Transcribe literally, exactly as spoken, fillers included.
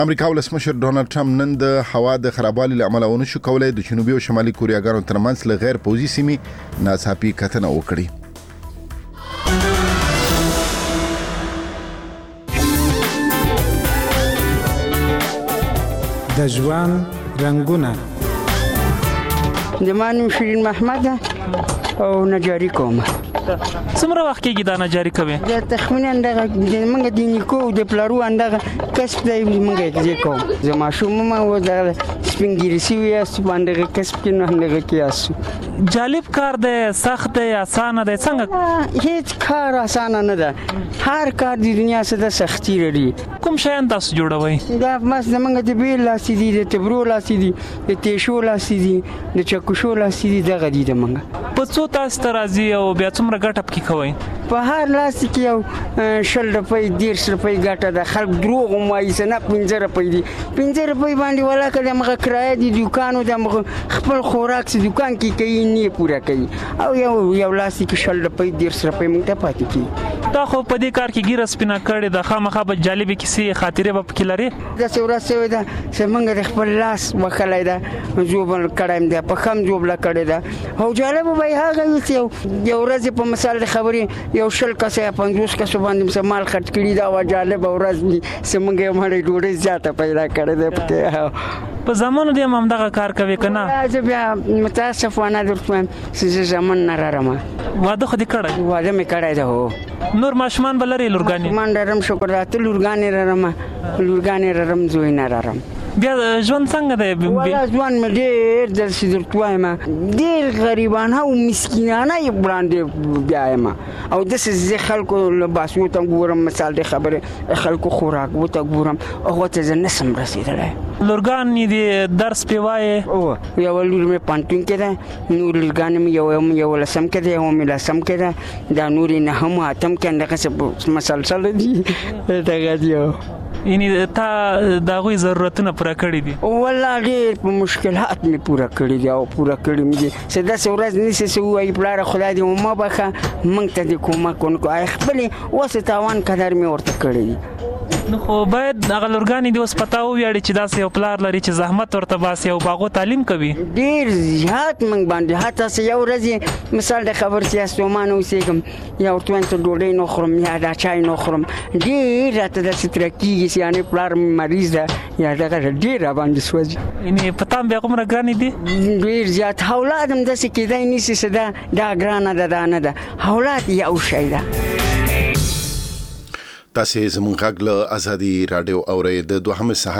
امریکا ولسمشر ډونالد ټرمپ نن د هوا د خرابوالي له امله ونه شو کولای د جنوبي او شمالي کوریاګانو ترمنځ له غیر پوځي سیمې ناڅاپي کتنه وکړي. د ژوند رنګونه د مانو شیرین محمد او نجاری کوم. څومره وخت کېږي دا نجاری کوي؟ د تخمینه اندغه د منګه د نیکو د پلارو اندغه کسب دی منګه کې کوم. زما شوم ما و د سپینګریسی ویا سپاندغه کسب کې نه اندغه کیاسو. جالب کار دی، سخت دی، اسانه دی؟ څنګه؟ هیڅ کار اسانه نه ده. هر کار د دنیا څخه د سختي لري. کوم شیان تاسو جوړوي؟ دا مس د منګه د بیل لاسي دي، د تبرو لاسي دي، د تیشو لاسي دي، د چکشو لاسي دي، دغه دي د منګه. په څو تاسو ته راځي او بیا څومره ګټه پکې کوي؟ په هر لاس کې یو شل روپۍ دیرش روپۍ ګټه ده. خلک دروغ وایي چې نه پنځه روپۍ دي. پنځه روپۍ باندې ولاکه د مغه کرایه دي دوکانو د مغه خپل خوراک چې دوکان کې کوي نه پوره کوي او یو یو لاس کې شل روپۍ دیرش روپۍ موږ ته پاتې کیږي. دا خو په دې کار کې ګیره سپینه کړې ده، خامخا به جالبې کیسې خاطرې به پکې لري. داسې ورځ شوې ده چې موږ د خپل لاس وښلی ده، ژوبل کړی م دی، په خم ژوبله کړې ده. او جالبه به یې هغه وي چې یو ورځ په مثال د خبرې یو شل کسه یا پنځوس کسو باندې څه مال خرڅ کړي دا و جالبه ورځ وي چې موږ یې مړې ډوډۍ زیاته پیدا کړې ده پکې. په زمانو دې هم همدغه کار کوي که نه؟ زه بیا متاسفانه درته وایم چې زه زمن نه رارم. واده خو دې کړی؟ واده مې کړی ده. هو. نور ماشومان به لرې لورګانې؟ ماشومان لرم شکر ده. ته لورګانې لرم، لورګانې لرم، زوی نه لرم. بیا ژوند څنګه دی؟ ولا ژوند مې ډېر داسې درته وایم ډېر غریبانه او مسکینانه یې وړاندې بیا یم. او داسې زه خلکو لباسو ته ګورم، مثال د خبرې خلکو خوراکو ته ګورم، هغو ته زه نسم رسېدلی. لورګانې دې درس پې وایې؟ او یوه لور مې پانتون کې ده، نور لورګانې مې یو یو لسم کې ده، یوه مې لسم کې ده، دا نورې نهم اتم کې همدغسې مسلسل دي. دغه دي. یعنی تا د هغوی ضرورتونه پوره کړي دي؟ والله ډېر په مشکلات مې پوره کړي دي او پوره کړي مې دي چې داسې ورځ نیسي چې ووایي پلاره خدای دې ومه بخښه، موږ ته دې کومک ونکړو. خپلې اوس تاوان قدر مې ورته کړی دي. نو خو باید هغه لورګانې دې اوس په تا وویاړي چې داسې یو پلار لري چې زحمت ورته باسي او په هغو تعلیم کوي. ډېر زیات موږ باندې حتی چې یو ورځ مثال د خبر چې استومانه اوسېږم یا ورته وایم چې ډوډۍ نه خورم یا دا چای نه خورم، ډېر راته داسې تره کېږي چې یعنې پلار مې مریض ده یا دغه ډېر راباندې سوځي. یعنې په تا هم بیا هغومره ګرانې دي؟ ډېر زیات. اولاد هم داسې کېدی نیسي چې دا دا ګرانه ده دا نه ده. اولاد یو شی ده. تاسې زموږ غږ له ازادي راډیو اورئ. د دوهمې سهار